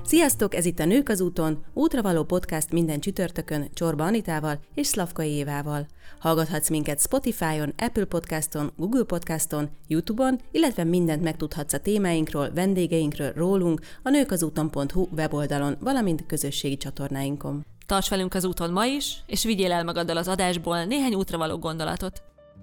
Sziasztok, ez itt a Nők az úton, útravaló podcast minden csütörtökön Csorba Anitával és Szlavkai Évával. Hallgathatsz minket Spotify-on, Apple Podcaston, Google Podcaston, YouTube-on, illetve mindent megtudhatsz a témáinkról, vendégeinkről, rólunk a nőkazúton.hu weboldalon, valamint közösségi csatornáinkon. Tarts velünk az úton ma is, és vigyél el magaddal az adásból néhány útravaló gondolatot.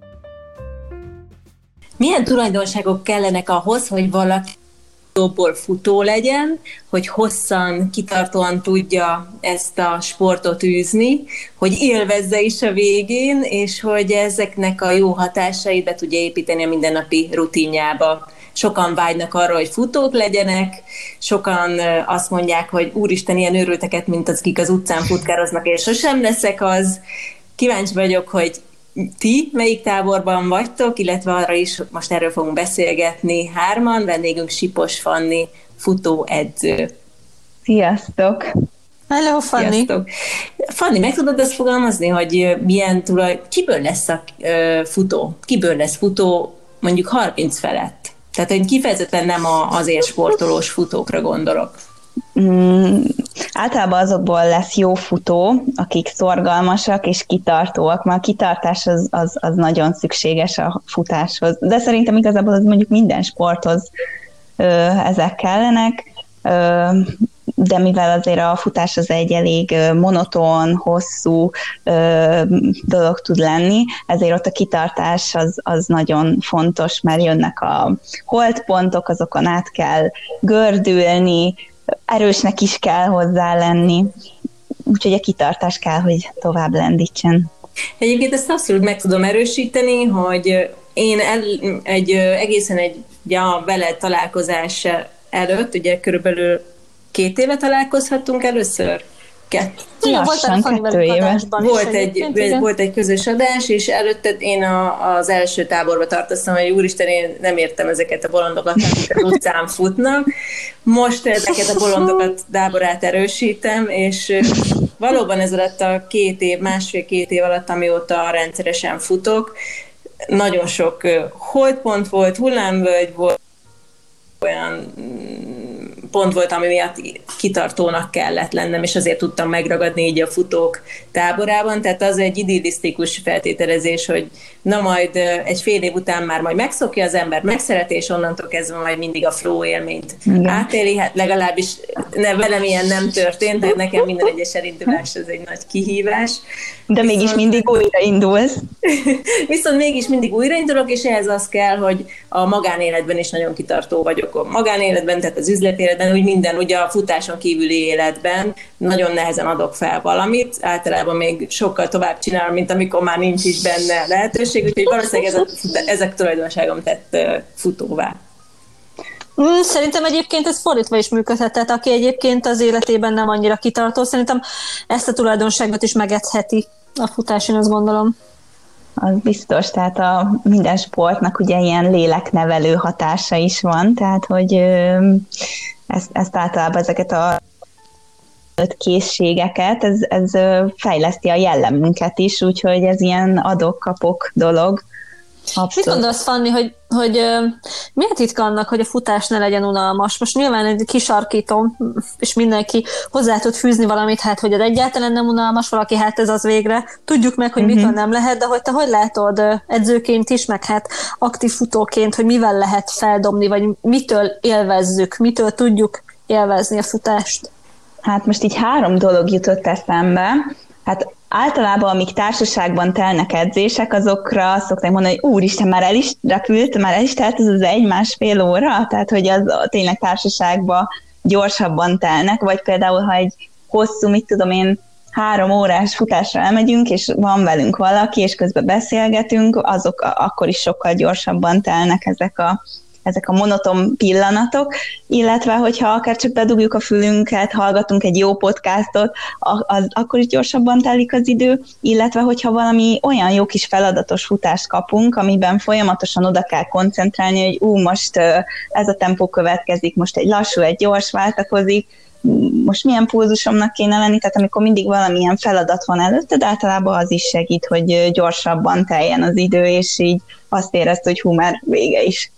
Milyen tulajdonságok kellenek ahhoz, hogy valaki dobból futó legyen, hogy hosszan, kitartóan tudja ezt a sportot űzni, hogy élvezze is a végén, és hogy ezeknek a jó hatásait be tudja építeni a mindennapi rutinjába. Sokan vágynak arra, hogy futók legyenek, sokan azt mondják, hogy úristen, ilyen őrülteket, mint az, akik az utcán futkároznak, és sosem leszek az. Kíváncsi vagyok, hogy ti melyik táborban vagytok, illetve arra is most erről fogunk beszélgetni hárman, vendégünk Sipos Fanni, futóedző. Sziasztok! Hello, Fanni! Sziasztok. Fanni, meg tudod azt fogalmazni, hogy kiből lesz a futó? Kiből lesz futó mondjuk 30 felett? Tehát én kifejezetten nem az élsportolós futókra gondolok. Általában azokból lesz jó futó, akik szorgalmasak és kitartóak, mert a kitartás az nagyon szükséges a futáshoz. De szerintem igazából az mondjuk minden sporthoz ezek kellenek, de mivel azért a futás az egy elég monoton, hosszú dolog tud lenni, ezért ott a kitartás az nagyon fontos, mert jönnek a holtpontok, azokon át kell gördülni, erősnek is kell hozzá lenni, úgyhogy a kitartás kell, hogy tovább lendítsen. Egyébként ezt abszolút meg tudom erősíteni, hogy én egészen egy veled találkozás előtt, ugye körülbelül 2 éve találkozhattunk először? 2 éve. Volt egy közös adás, és előtte én az első táborba tartoztam, hogy úristen, én nem értem ezeket a bolondokat, akik az utcán futnak. Most ezeket a bolondokat táborát erősítem, és valóban ez alatt a 2 év, másfél-2 év alatt, amióta rendszeresen futok, nagyon sok holdpont volt, hullámvölgy volt, olyan pont volt, ami miatt kitartónak kellett lennem, és azért tudtam megragadni így a futók táborában, tehát az egy idillisztikus feltételezés, hogy na majd egy fél év után már majd megszokja az ember, megszereti, és onnantól kezdve majd mindig a flow élményt átéli, hát legalábbis velem ilyen nem történt, tehát nekem minden egyes elindulás ez egy nagy kihívás. De mégis mindig újraindulsz. Viszont mégis mindig újraindulok, és ehhez az kell, hogy a magánéletben is nagyon kitartó vagyok. A magánéletben, tehát az üzletéletben, úgy minden, ugye a futáson kívüli életben nagyon nehezen adok fel valamit, általában még sokkal tovább csinálom, mint amikor már nincs is benne lehetőség, úgyhogy valószínűleg ezek tulajdonságom tett futóvá. Szerintem egyébként ez fordítva is működhet, tehát aki egyébként az életében nem annyira kitartó, szerintem ezt a tulajdonságot is megedzheti a futás, én azt gondolom. Az biztos, tehát minden sportnak ugye ilyen léleknevelő hatása is van, tehát hogy ezt általában ezeket a készségeket, ez fejleszti a jellemünket is, úgyhogy ez ilyen adok-kapok dolog. Abszolút. Mit gondolsz, Fanni, hogy miért titka annak, hogy a futás ne legyen unalmas? Most nyilván egy kisarkítom, és mindenki hozzá tud fűzni valamit, hát hogy ez egyáltalán nem unalmas, valaki hát ez az végre. Tudjuk meg, hogy mitől nem lehet, de hogy te hogy látod edzőként is, meg hát aktív futóként, hogy mivel lehet feldobni, vagy mitől élvezzük, mitől tudjuk élvezni a futást? Hát most így 3 dolog jutott eszembe. Hát általában, amíg társaságban telnek edzések, azokra szokták mondani, hogy úristen, már el is repült, már el is telt ez az 1-1,5 óra, tehát hogy az tényleg társaságban gyorsabban telnek, vagy például, ha egy hosszú, 3 órás futásra elmegyünk, és van velünk valaki, és közben beszélgetünk, azok akkor is sokkal gyorsabban telnek ezek a monoton pillanatok, illetve hogyha akár csak bedugjuk a fülünket, hallgatunk egy jó podcastot, akkor is gyorsabban telik az idő, illetve hogyha valami olyan jó kis feladatos futást kapunk, amiben folyamatosan oda kell koncentrálni, hogy most ez a tempó következik, most egy lassú, egy gyors váltakozik, most milyen pulzusomnak kéne lenni, tehát amikor mindig valamilyen feladat van előtted, általában az is segít, hogy gyorsabban teljen az idő, és így azt érezd, hogy már vége is.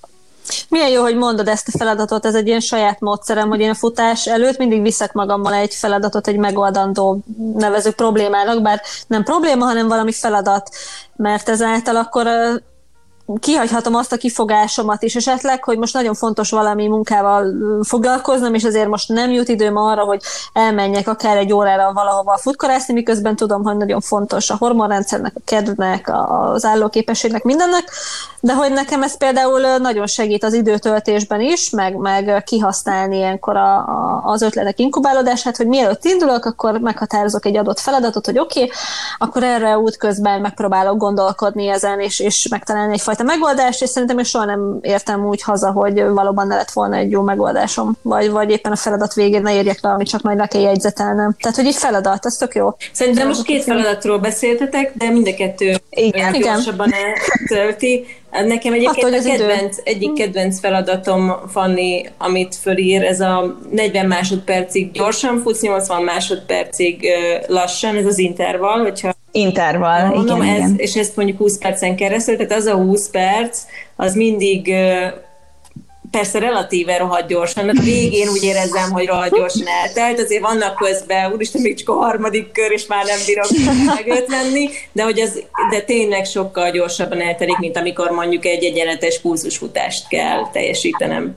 Milyen jó, hogy mondod ezt a feladatot, ez egy ilyen saját módszerem, hogy én a futás előtt mindig viszek magammal egy feladatot, egy megoldandó, nevezük problémának, bár nem probléma, hanem valami feladat, mert ezáltal akkor kihagyhatom azt a kifogásomat is esetleg, hogy most nagyon fontos valami munkával foglalkoznom, és azért most nem jut időm arra, hogy elmenjek akár egy órára valahova futkorászni, miközben tudom, hogy nagyon fontos a hormonrendszernek, a kedvnek, az állóképességnek, mindennek, de hogy nekem ez például nagyon segít az időtöltésben is, meg kihasználni ilyenkor az ötletek inkubálódását, hogy mielőtt indulok, akkor meghatározok egy adott feladatot, hogy oké, akkor erre útközben megpróbálok gondolkodni ezen, és megtalálni egyfajta megoldást, és szerintem én soha nem értem úgy haza, hogy valóban ne lett volna egy jó megoldásom, vagy éppen a feladat végén ne érjek le, amit csak majd le kell jegyzetelnem. Tehát, hogy egy feladat, ez tök jó. Szerintem most két feladatról beszéltetek, de mind a kettő gyorsabban eltölti. Nekem egyébként egyik kedvenc feladatom, Fanni, amit fölír, ez a 40 másodpercig gyorsan futsz, 80 másodpercig lassan, ez az intervall, hogyha intervall, mondom, igen. És ezt mondjuk 20 percen keresztül, tehát az a 20 perc, az mindig persze relatíve rohadt gyorsan, mert a végén úgy érezzem, hogy rohadt gyorsan eltelt, azért vannak közben, úristen, még csak a harmadik kör, és már nem bírok megötlenni, de tényleg sokkal gyorsabban eltelik, mint amikor mondjuk egy egyenletes pulzusfutást kell teljesítenem.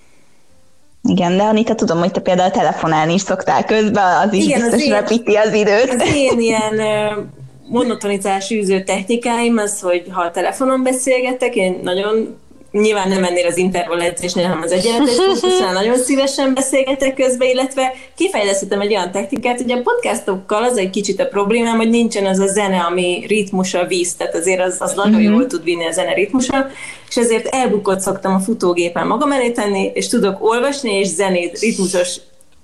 Igen, de Anita, tudom, hogy te például telefonálni is szoktál közben, az is igen, biztos repíti az időt. Az én ilyen monotonizás űző technikáim az, hogy ha a telefonon beszélgetek, én nagyon nyilván nem ennél az intervall edzésnél, hanem az egyenletes pulzusnál nagyon szívesen beszélgetek közben, illetve kifejlesztettem egy olyan technikát, hogy a podcastokkal az egy kicsit a problémám, hogy nincsen az a zene, ami ritmusa visz, tehát azért az nagyon jól tud vinni a zene ritmusa, és ezért elbukott szoktam a futógépen magam elé tenni, és tudok olvasni, és zenét, ritmusos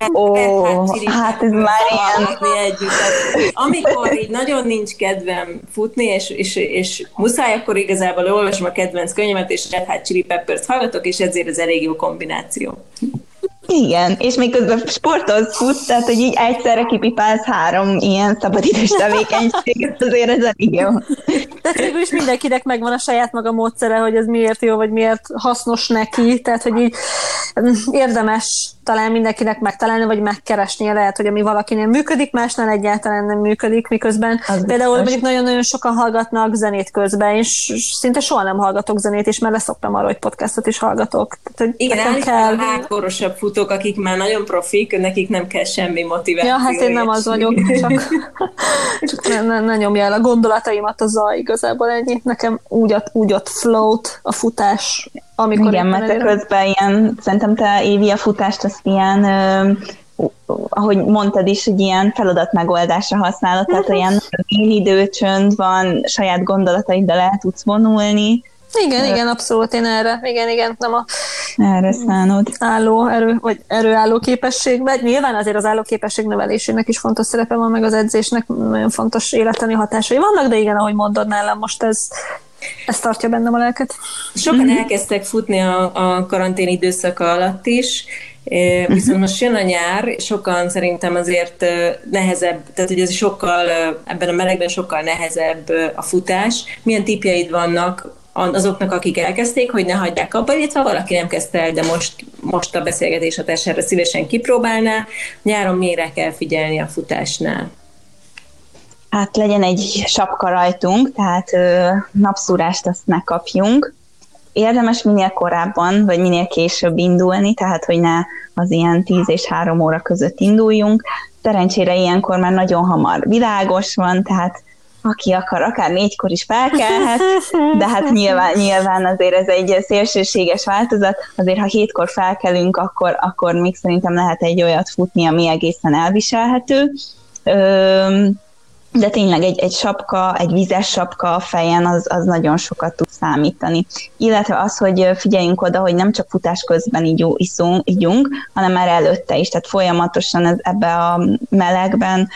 hát ez már ilyen. Együtt. Amikor így nagyon nincs kedvem futni, és muszáj, akkor igazából olvasom a kedvenc könyvemet, és Red Hot Chili Peppers hallgatok, és ezért ez elég jó kombináció. Igen, és még közben sportolsz, futsz, tehát hogy így egyszerre kipipálsz 3 ilyen szabadidős tevékenységet, azért ez elég jó. Tehát végül is mindenkinek megvan a saját maga módszere, hogy ez miért jó, vagy miért hasznos neki, tehát hogy így érdemes talán mindenkinek megtalálni, vagy megkeresnie, lehet, hogy ami valakinél működik, másnál egyáltalán nem működik, miközben az például mondjuk nagyon-nagyon sokan hallgatnak zenét közben, és szinte soha nem hallgatok zenét, és már leszoktam arra, hogy podcastot is hallgatok. Tehát, igen, állítólag a hátkorosabb futók, akik már nagyon profik, nekik nem kell semmi motiváció. Ja, hát én nem az vagyok, csak ne nyomja el a gondolataimat a zaj, igazából ennyi. Nekem úgy ott float a futás, amikor igen, mert közben ilyen, szerintem te Évi a futást azt ilyen, ahogy mondtad is, hogy ilyen feladatmegoldásra használod, tehát olyan én időcsönd van, saját gondolataiddal el tudsz vonulni. Igen, abszolút, én erre, igen, nem erre szánod. Erőálló képességben. Nyilván azért az állóképesség növelésének is fontos szerepe van, meg az edzésnek nagyon fontos életleni hatásai vannak, de igen, ahogy mondod nálam, most ez tartja bennem a lelket. Sokan elkezdtek futni a karantén időszaka alatt is, viszont most jön a nyár, sokan szerintem azért nehezebb, tehát hogy ez sokkal, ebben a melegben sokkal nehezebb a futás. Milyen tippjeid vannak azoknak, akik elkezdték, hogy ne hagyják abba, illetve valaki nem kezdte el, de most a beszélgetés hatására szívesen kipróbálná. Nyáron mire kell figyelni a futásnál? Hát legyen egy sapka rajtunk, tehát napszúrást azt ne kapjunk. Érdemes minél korábban, vagy minél később indulni, tehát hogy ne az ilyen 10 és 3 óra között induljunk. Szerencsére ilyenkor már nagyon hamar világos van, tehát aki akar, akár 4-kor is felkelhet, de hát nyilván azért ez egy szélsőséges változat, azért ha 7-kor felkelünk, akkor még szerintem lehet egy olyat futni, ami egészen elviselhető. De tényleg egy sapka, egy vizes sapka a fejen, az nagyon sokat tud számítani. Illetve az, hogy figyeljünk oda, hogy nem csak futás közben ígyunk, hanem már előtte is, tehát folyamatosan ebbe a melegben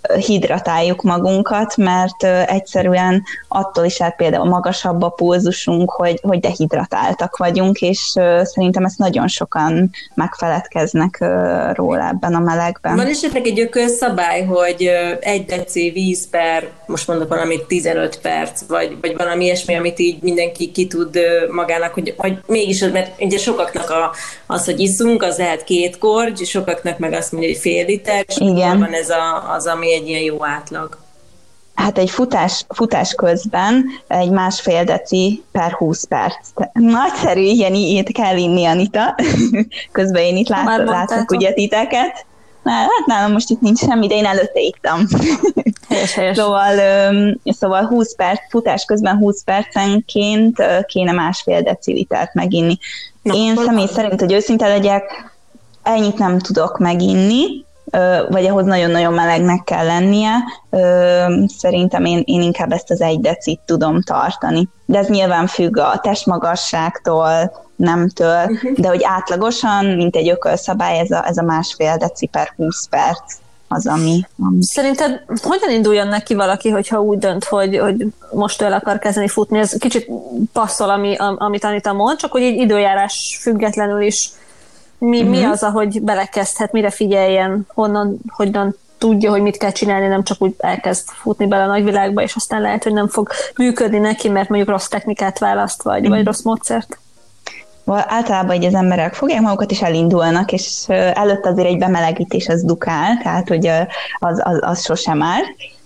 hidratáljuk magunkat, mert egyszerűen attól is például magasabb a pulzusunk, hogy dehidratáltak vagyunk, és szerintem ezt nagyon sokan megfeledkeznek róla ebben a melegben. Van esetleg egy ökölszabály, hogy 1 deci víz per, most mondok valamit, 15 perc, vagy valami ilyesmi, amit így mindenki ki tud magának, hogy mégis, mert ugye sokaknak az, hogy iszunk, az lehet 2 korty, sokaknak meg azt mondja, hogy fél liter, és van ez az, ami egy ilyen jó átlag. Hát egy futás közben egy 1,5 deci per 20 perc. Nagyszerű, ilyet kell inni, Anita. Közben én itt látok ugye titeket. Hát nálam most itt nincs semmi, de én előtte ittam. Helyes. Szóval 20 perc, futás közben 20 percenként kéne 1,5 decilitert meginni. Én személy szerint, hogy őszinte legyek, ennyit nem tudok meginni, vagy ahhoz nagyon-nagyon melegnek kell lennie. Szerintem én inkább ezt az 1 decit tudom tartani. De ez nyilván függ a testmagasságtól, nemtől, de hogy átlagosan, mint egy ökölszabály, ez a 1,5 deci per 20 perc az, ami... Szerinted hogyan induljon neki valaki, hogyha úgy dönt, hogy most el akar kezdeni futni? Ez kicsit passzol, amit Anita mond, csak hogy így időjárás függetlenül is mi az, ahogy belekezdhet, mire figyeljen, honnan tudja, hogy mit kell csinálni, nem csak úgy elkezd futni bele a nagyvilágba, és aztán lehet, hogy nem fog működni neki, mert mondjuk rossz technikát választ, vagy rossz módszert. Általában így az emberek fogják magukat, és elindulnak, és előtt azért egy bemelegítés az dukál, tehát hogy az sosem áll.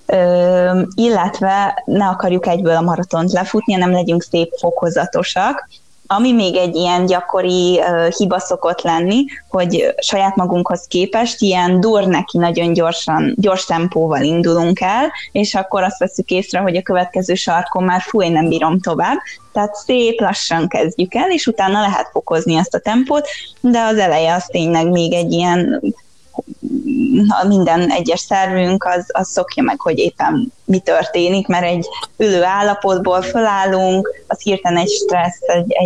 Illetve ne akarjuk egyből a maratont lefutni, hanem legyünk szép fokozatosak. Ami még egy ilyen gyakori hiba szokott lenni, hogy saját magunkhoz képest ilyen neki nagyon gyors tempóval indulunk el, és akkor azt veszük észre, hogy a következő sarkon már én nem bírom tovább. Tehát szép lassan kezdjük el, és utána lehet fokozni ezt a tempót, de az eleje az tényleg még egy ilyen, minden egyes szervünk az szokja meg, hogy éppen mi történik, mert egy ülő állapotból fölállunk, az hirtelen egy stressz,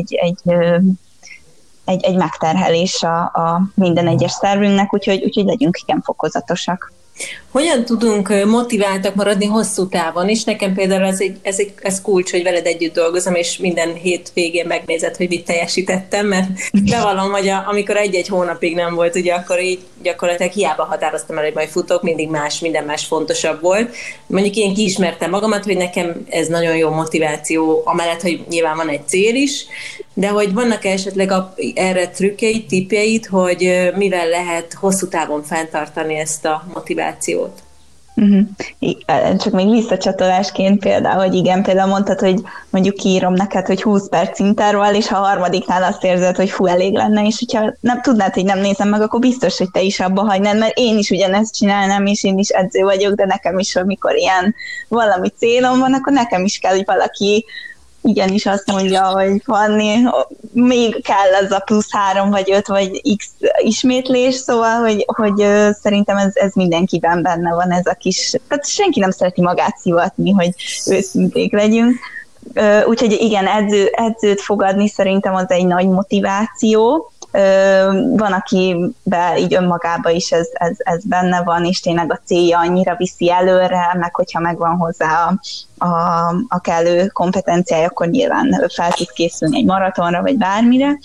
egy megterhelés a minden egyes szervünknek, úgyhogy legyünk igen fokozatosak. Hogyan tudunk motiváltak maradni hosszú távon is? Nekem például ez kulcs, hogy veled együtt dolgozom, és minden hétvégén megnézed, hogy mit teljesítettem, mert bevallom, hogy amikor egy-egy hónapig nem volt, ugye akkor így gyakorlatilag hiába határoztam el, hogy majd futok, mindig minden más fontosabb volt. Mondjuk én kiismertem magamat, hogy nekem ez nagyon jó motiváció, amellett, hogy nyilván van egy cél is, de hogy vannak esetleg erre trükkeid, tippjeid, hogy mivel lehet hosszú távon fenntartani ezt a motivációt? Csak még visszacsatolásként például, hogy igen, például mondtad, hogy mondjuk kiírom neked, hogy 20 perc intervall, és ha a harmadiknál azt érzed, hogy elég lenne, és hogyha nem tudnád, hogy nem nézem meg, akkor biztos, hogy te is abba hagynád, mert én is ugyanezt csinálnám, és én is edző vagyok, de nekem is, amikor ilyen valami célom van, akkor nekem is kell, hogy valaki igenis azt mondja, hogy Fanni, még kell az a plusz 3 vagy 5 vagy x ismétlés, szóval, hogy szerintem ez mindenkiben benne van ez a kis, tehát senki nem szereti magát szivatni, hogy őszinték legyünk. Úgyhogy igen, edzőt fogadni szerintem az egy nagy motiváció. Van, akiben így önmagában is ez benne van, és tényleg a célja annyira viszi előre, meg hogyha megvan hozzá a kellő kompetenciája, akkor nyilván fel tud készülni egy maratonra, vagy bármire.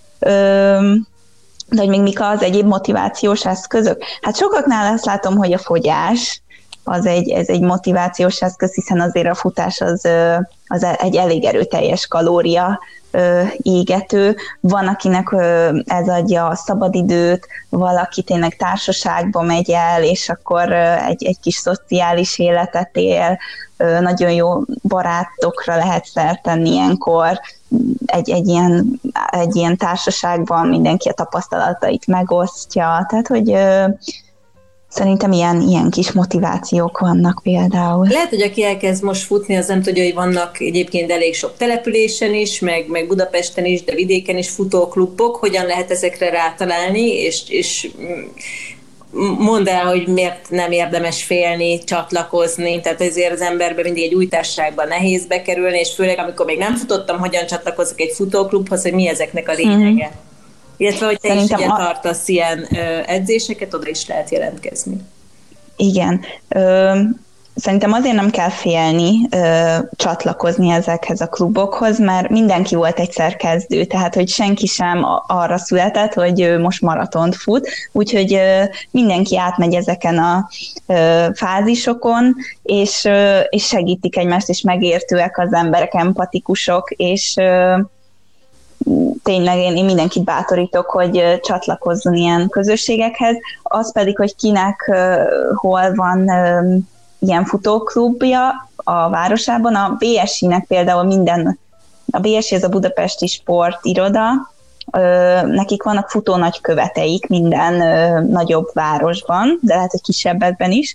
De hogy még mik az egyéb motivációs eszközök? Hát sokaknál azt látom, hogy a fogyás, ez egy motivációs eszköz, hiszen azért a futás az egy elég erőteljes kalória égető. Van, akinek ez adja a szabadidőt, valaki tényleg társaságba megy el, és akkor egy kis szociális életet él, nagyon jó barátokra lehet szert tenni ilyenkor, egy ilyen társaságban mindenki a tapasztalatait megosztja, tehát hogy szerintem ilyen kis motivációk vannak például. Lehet, hogy aki elkezd most futni, az nem tudja, hogy vannak egyébként elég sok településen is, meg Budapesten is, de vidéken is futóklubok. Hogyan lehet ezekre rátalálni, és mondd el, hogy miért nem érdemes félni, csatlakozni. Tehát ezért az emberben mindig egy új társaságban nehéz bekerülni, és főleg amikor még nem futottam, hogyan csatlakozok egy futóklubhoz, hogy mi ezeknek a lényege. Illetve, hogy te is ugye tartasz ilyen edzéseket, oda is lehet jelentkezni. Igen. Szerintem azért nem kell félni csatlakozni ezekhez a klubokhoz, mert mindenki volt egyszer kezdő, tehát hogy senki sem arra született, hogy most maratont fut, úgyhogy mindenki átmegy ezeken a fázisokon, és segítik egymást, és megértőek az emberek, empatikusok, és tényleg én mindenkit bátorítok, hogy csatlakozzon ilyen közösségekhez, az pedig, hogy kinek hol van ilyen futóklubja a városában. A BSI-nek például a BSI, ez a Budapesti Sportiroda, nekik vannak futó nagyköveteik minden nagyobb városban, de lehet, hogy kisebbekben is,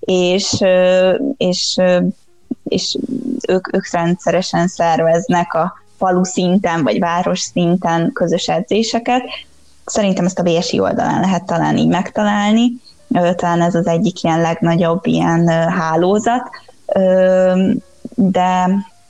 és ők rendszeresen szerveznek a falu szinten, vagy város szinten közös edzéseket. Szerintem ezt a BSI oldalán lehet talán így megtalálni, talán ez az egyik ilyen legnagyobb ilyen hálózat, de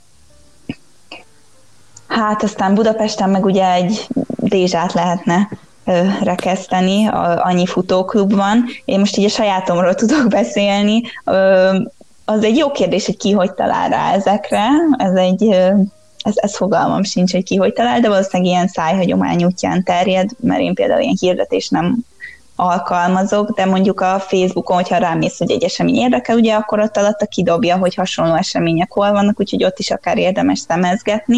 hát aztán Budapesten meg ugye egy Dézsát lehetne rekeszteni, annyi futóklub van. Én most így a sajátomról tudok beszélni. Az egy jó kérdés, hogy ki hogy talál rá ezekre. Ez fogalmam sincs, hogy ki hogy talál, de valószínűleg ilyen szájhagyomány útján terjed, mert én például ilyen hirdetés nem alkalmazok, de mondjuk a Facebookon, hogyha rámész, hogy egy esemény érdekel, ugye akkor ott alatta kidobja, hogy hasonló események hol vannak, úgyhogy ott is akár érdemes szemezgetni.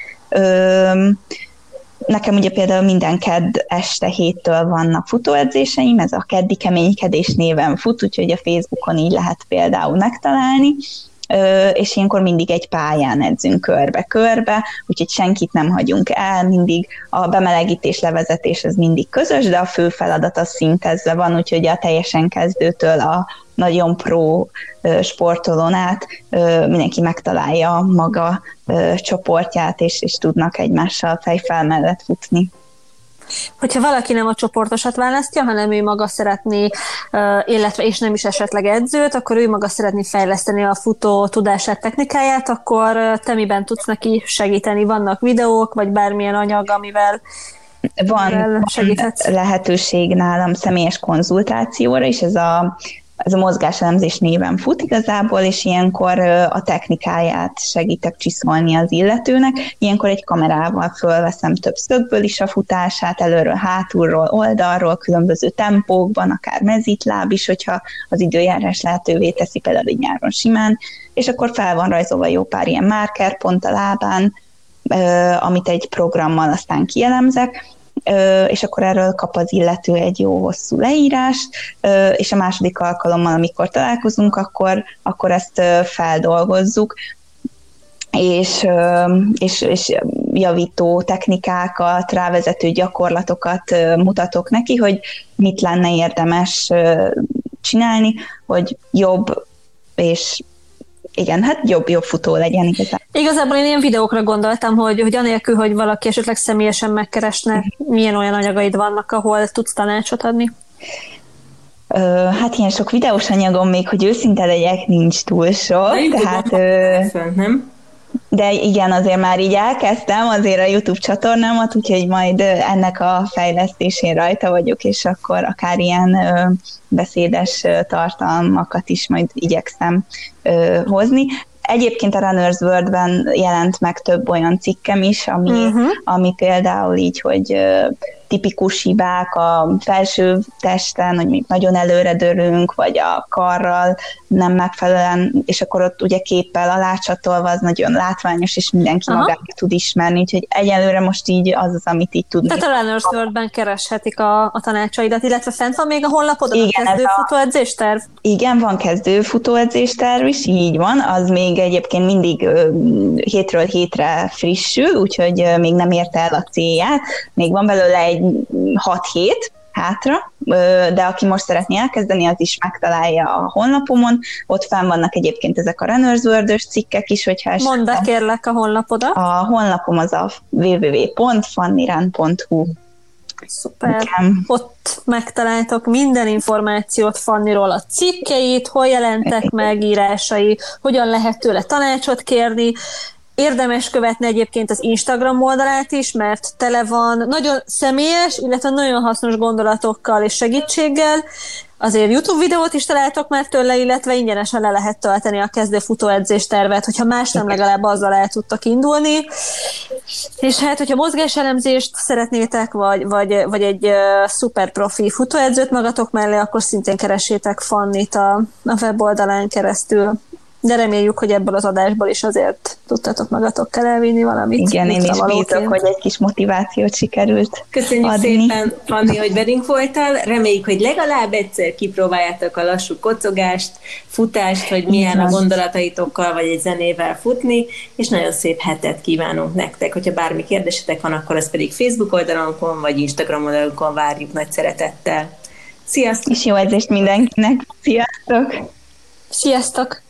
Nekem ugye például minden kedd este 7-től vannak futóedzéseim, ez a Keddi Keménykedés néven fut, úgyhogy a Facebookon így lehet például megtalálni, és ilyenkor mindig egy pályán edzünk körbe-körbe, úgyhogy senkit nem hagyunk el, mindig a bemelegítés, levezetés az mindig közös, de a fő feladat az szintezve van, úgyhogy a teljesen kezdőtől a nagyon pro sportolón át mindenki megtalálja maga csoportját, és tudnak egymással fejfel mellett futni. Hogyha valaki nem a csoportosat választja, hanem ő maga szeretné, illetve és nem is esetleg edzőt, akkor ő maga szeretné fejleszteni a futó tudását, technikáját, akkor te miben tudsz neki segíteni? Vannak videók, vagy bármilyen anyag, amivel segíthetsz? Lehetőség nálam személyes konzultációra, és ez a mozgáselemzés néven fut igazából, és ilyenkor a technikáját segítek csiszolni az illetőnek. Ilyenkor egy kamerával fölveszem több szögből is a futását, előről, hátulról, oldalról, különböző tempókban, akár mezitláb is, hogyha az időjárás lehetővé teszi, például így nyáron simán, és akkor fel van rajzolva jó pár ilyen márkerpont a lábán, amit egy programmal aztán kielemzek, és akkor erről kap az illető egy jó hosszú leírást, és a második alkalommal, amikor találkozunk, akkor ezt feldolgozzuk, és javító technikákat, rávezető gyakorlatokat mutatok neki, hogy mit lenne érdemes csinálni, hogy jobb és igen, hát jobb futó legyen igazán. Igazából én ilyen videókra gondoltam, hogy anélkül, hogy valaki esetleg személyesen megkeresne, milyen olyan anyagaid vannak, ahol tudsz tanácsot adni? Hát ilyen sok videós anyagom még, hogy őszinte legyek, nincs túl sok. Tehát, nem? De igen, azért már így elkezdtem azért a YouTube csatornámat, úgyhogy majd ennek a fejlesztésén rajta vagyok, és akkor akár ilyen beszédes tartalmakat is majd igyekszem hozni. Egyébként a Runner's World-ben jelent meg több olyan cikkem is, ami például így, hogy tipikus hibák a felső testen, hogy még nagyon előre dőlünk, vagy a karral nem megfelelően, és akkor ott ugye képpel alácsatolva az nagyon látványos, és mindenki magára tud ismerni, úgyhogy egyelőre most így az, amit így tudni. Tehát a Runner's World-ben kereshetik a tanácsaidat, illetve fent van még a honlapodon a kezdőfutóedzésterv? Igen, van kezdőfutóedzésterv is, így van, az még egyébként mindig hétről hétre frissül, úgyhogy még nem érte el a célját, még van belőle egy 6 hét hátra, de aki most szeretné elkezdeni, az is megtalálja a honlapomon. Ott fenn vannak egyébként ezek a Runner's World-ös cikkek is, hogyha... Mondd be kérlek a honlapodat. A honlapom az a www.fanniran.hu. Szuper. Igen. Ott megtaláltok minden információt Fanniról, a cikkeit, hol jelentek meg, írásai, hogyan lehet tőle tanácsot kérni. Érdemes követni egyébként az Instagram oldalát is, mert tele van nagyon személyes, illetve nagyon hasznos gondolatokkal és segítséggel. azért YouTube videót is találtok már tőle, illetve ingyenesen le lehet tölteni a kezdő futóedzés tervet, hogyha más nem, legalább azzal el tudtak indulni. És hát, hogyha mozgáselemzést szeretnétek, vagy egy szuper profi futóedzőt magatok mellé, akkor szintén keressétek Fannit a weboldalán keresztül. De reméljük, hogy ebből az adásból is azért tudtatok magatokkal elvinni valamit. Igen, én is bízok, hogy egy kis motivációt sikerült Köszönjük adni. szépen, Fanni, hogy velünk voltál. Reméljük, hogy legalább egyszer kipróbáljátok a lassú kocogást, futást, hogy milyen a gondolataitokkal, vagy egy zenével futni, és nagyon szép hetet kívánunk nektek. Hogyha bármi kérdésetek van, akkor az pedig Facebook oldalunkon, vagy Instagram oldalunkon várjuk nagy szeretettel. Sziasztok! És jó edzést mindenkinek! Sziasztok! Sziasztok!